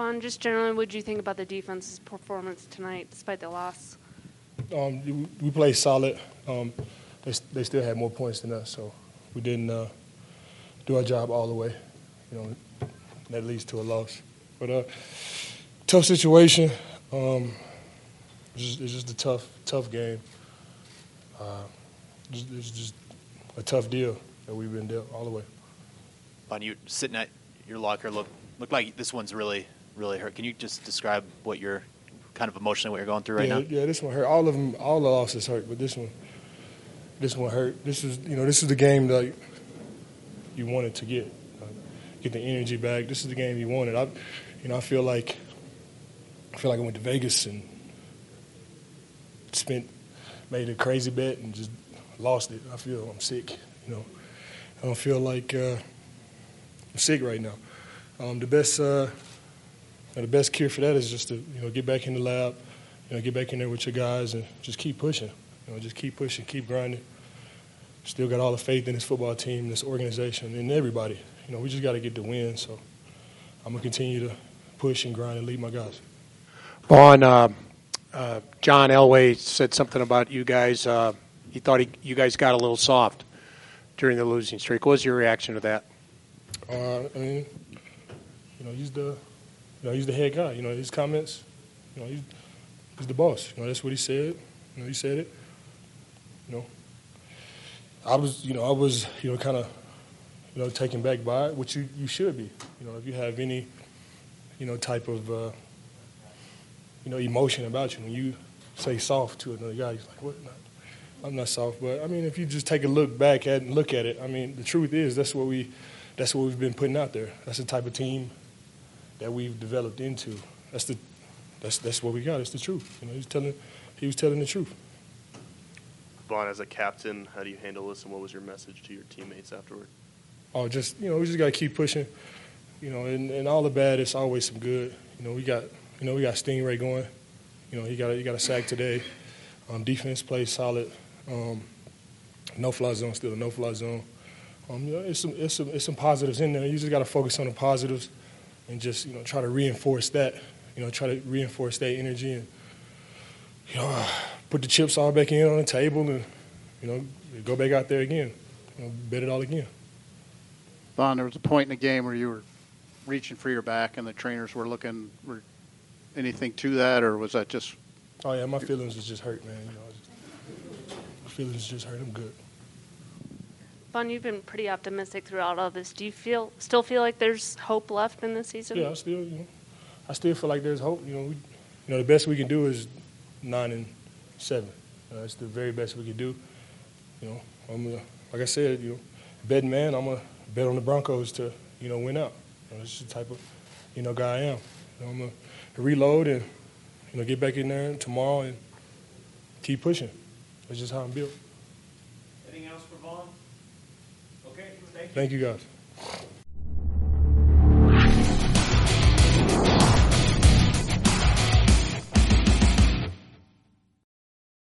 Vaughn, just generally, what did you think about the defense's performance tonight, despite the loss? We played solid. They still had more points than us, so we didn't do our job all the way. That leads to a loss. But tough situation. It's just a tough game. It's just a tough deal that we've been dealt all the way. Vaughn, you sitting at your locker looked like this one's really hurt. Can you just describe what you're kind of emotionally what you're going through right now? Yeah, this one hurt. All the losses hurt, but this one hurt. This is the game that you wanted to get the energy back. This is the game you wanted. I feel like I went to Vegas and made a crazy bet and just lost it. I feel I'm sick. I don't feel like I'm sick right now. The best cure for that is just to get back in the lab, get back in there with your guys and just keep pushing. Just keep pushing, keep grinding. Still got all the faith in this football team, this organization, and everybody. We just got to get the win. So I'm gonna continue to push and grind and lead my guys. Vaughn, John Elway said something about you guys. He thought you guys got a little soft during the losing streak. What was your reaction to that? He's the head guy. His comments. He's the boss. That's what he said. He said it. I was kind of taken back by it, which you should be. If you have any type of emotion about you, when you say soft to another guy, he's like, what? No, I'm not soft. But if you just take a look at it, the truth is that's what we've been putting out there. That's the type of team that we've developed into. That's what we got. It's the truth. He was telling the truth. Vaughn, as a captain, how do you handle this, and what was your message to your teammates afterward? We just got to keep pushing. And all the bad, it's always some good. We got Stingray going. He got a sack today. Defense plays solid. No-fly zone, still a no-fly zone. It's some positives in there. You just got to focus on the positives and just try to reinforce that. Try to reinforce that energy and put the chips all back in on the table and go back out there again. Bet it all again. Vaughn, there was a point in the game where you were reaching for your back and the trainers were looking. Were anything to that, or was that just? Oh yeah, my feelings was just hurt, man. My feelings just hurt. I'm good. Vaughn, you've been pretty optimistic throughout all this. Do you still feel like there's hope left in this season? Yeah, I still feel like there's hope. The best we can do is 9-7. It's the very best we can do. Like I said, betting man, I'm gonna bet on the Broncos to win out. That's the type of guy I am. I'm gonna reload and get back in there tomorrow and keep pushing. That's just how I'm built. Anything else for Vaughn? Okay, thank you. Thank you guys.